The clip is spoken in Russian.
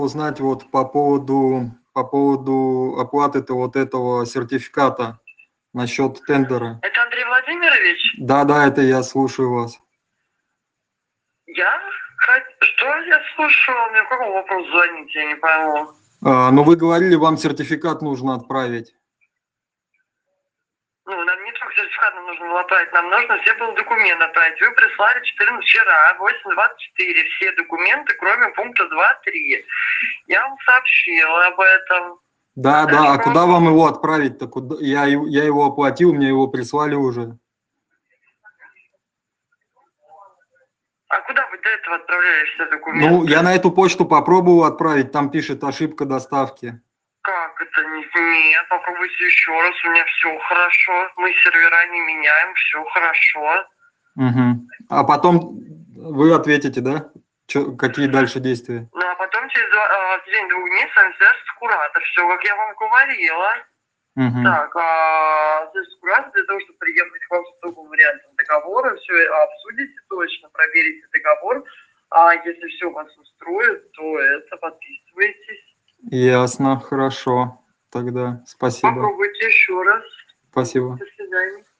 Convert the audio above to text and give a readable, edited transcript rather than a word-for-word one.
узнать вот по поводу оплаты вот этого сертификата насчет тендера. Это Андрей Владимирович? Да, это я слушаю вас. Что я слушаю? Мне какой вопрос звоните, я не пойму. Ну, вы говорили, вам сертификат нужно отправить. Ну, нам не только сертификат нам нужно было отправить, нам нужно все был документы отправить. Вы прислали вчера, 8:24, все документы, кроме пункта 2.3. Я вам сообщила об этом. Да, а куда вам его отправить-то? Я его оплатил, мне его прислали уже. А куда вы до этого отправляли все документы? Ну, я на эту почту попробовал отправить, там пишет ошибка доставки. Как это? Нет, попробуйте еще раз, у меня все хорошо. Мы сервера не меняем, все хорошо. Угу. А потом вы ответите, да? Какие дальше действия? Ну, а потом через день-двух дней с вами свяжется куратор. Все, как я вам говорила. Угу. Так, куратор для того, чтобы приехать к вам с новым вариантом договора, все обсудите точно, проверите договор. А если все вас устроит, то это подписывайтесь. Ясно, хорошо. Тогда спасибо. Попробуйте еще раз. Спасибо. До свидания.